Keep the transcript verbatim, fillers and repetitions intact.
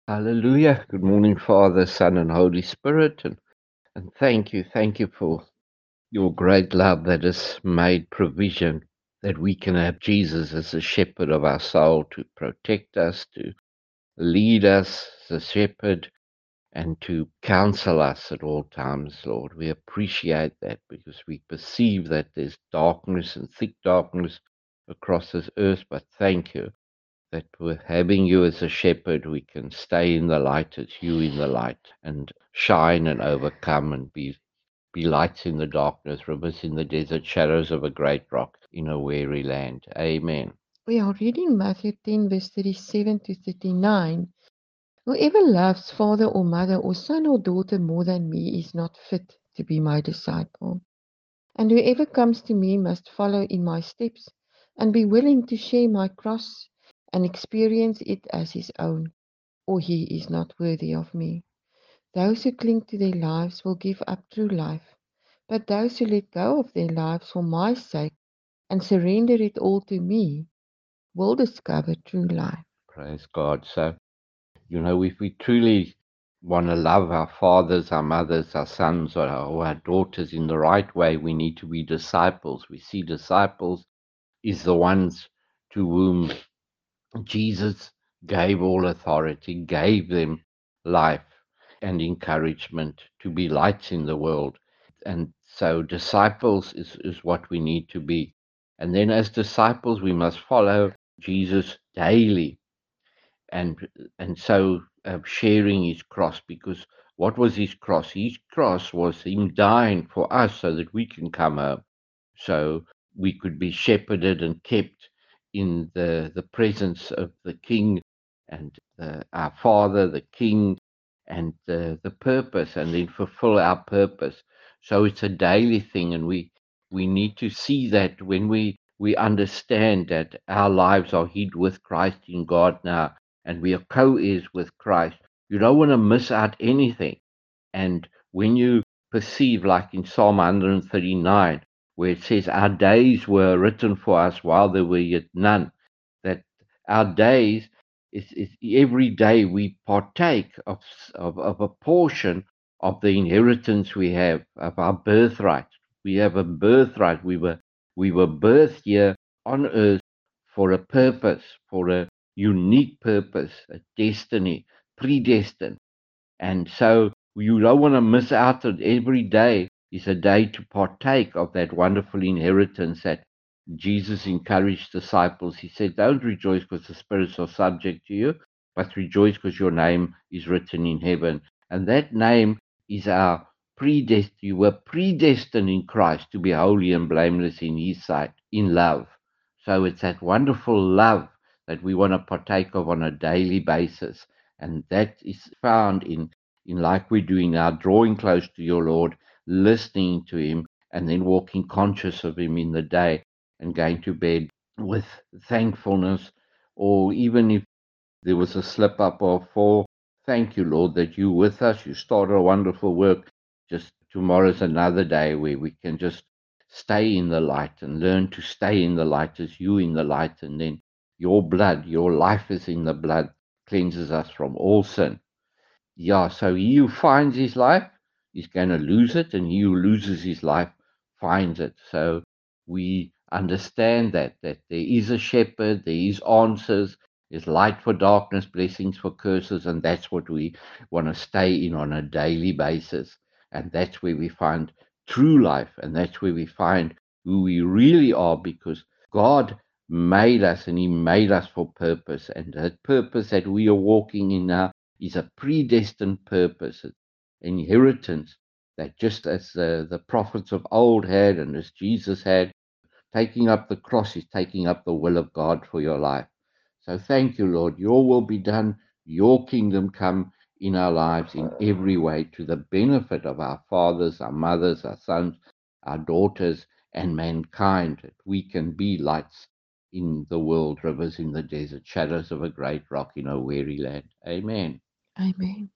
Hallelujah. Good morning, Father, Son, and Holy Spirit. And, and thank you. Thank you for your great love that has made provision that we can have Jesus as the shepherd of our soul to protect us, to lead us as a shepherd, and to counsel us at all times, Lord. We appreciate that because we perceive that there's darkness and thick darkness across this earth. But thank you that with having you as a shepherd, we can stay in the light as you in the light and shine and overcome and be, be lights in the darkness, rivers in the desert, shadows of a great rock in a weary land. Amen. We are reading Matthew ten, verse thirty-seven to thirty-nine. Whoever loves father or mother or son or daughter more than me is not fit to be my disciple. And whoever comes to me must follow in my steps and be willing to share my cross and experience it as his own, or he is not worthy of me. Those who cling to their lives will give up true life, but those who let go of their lives for my sake and surrender it all to me will discover true life. Praise God. So, you know, if we truly want to love our fathers, our mothers, our sons, or our, or our daughters in the right way, we need to be disciples. We see disciples is the ones to whom Jesus gave all authority, gave them life and encouragement to be lights in the world. And so, disciples is, is what we need to be. And then, as disciples, we must follow Jesus daily. And, and so, uh, sharing his cross, because what was his cross? His cross was him dying for us so that we can come home. So we could be shepherded and kept in the, the presence of the King and the, our Father, the King, and the, the purpose, and then fulfill our purpose. So it's a daily thing, and we we need to see that when we we understand that our lives are hid with Christ in God now, and we are co-heirs with Christ. You don't want to miss out anything. And when you perceive, like in Psalm one thirty-nine, where it says, our days were written for us while there were yet none, that our days is, is every day we partake of, of, of a portion of the inheritance we have, of our birthright. We have a birthright. We were, we were birthed here on earth for a purpose, for a unique purpose, a destiny, predestined. And so you don't want to miss out on every day is a day to partake of that wonderful inheritance that Jesus encouraged disciples. He said, don't rejoice because the spirits are subject to you, but rejoice because your name is written in heaven. And that name is our predestined. You were predestined in Christ to be holy and blameless in his sight, in love. So it's that wonderful love that we want to partake of on a daily basis. And that is found in, in like we're doing now, drawing close to your Lord, listening to him, and then walking conscious of him in the day and going to bed with thankfulness. Or even if there was a slip up or fall, thank you, Lord, that you with us. You started a wonderful work. Just tomorrow's another day where we can just stay in the light and learn to stay in the light as you in the light. And then your blood, your life is in the blood, cleanses us from all sin. Yeah, so he who finds his life is going to lose it, and he who loses his life finds it. So we understand that that there is a shepherd, there is answers, there's light for darkness, blessings for curses, and that's what we want to stay in on a daily basis. And that's where we find true life, and that's where we find who we really are, because God made us and he made us for purpose, and that purpose that we are walking in now is a predestined purpose, an inheritance that just as the, the prophets of old had and as Jesus had, taking up the cross is taking up the will of God for your life. So thank you, Lord. Your will be done, your kingdom come in our lives in every way to the benefit of our fathers, our mothers, our sons, our daughters, and mankind, that we can be lights in the world, rivers in the desert, shadows of a great rock in a weary land. Amen. Amen.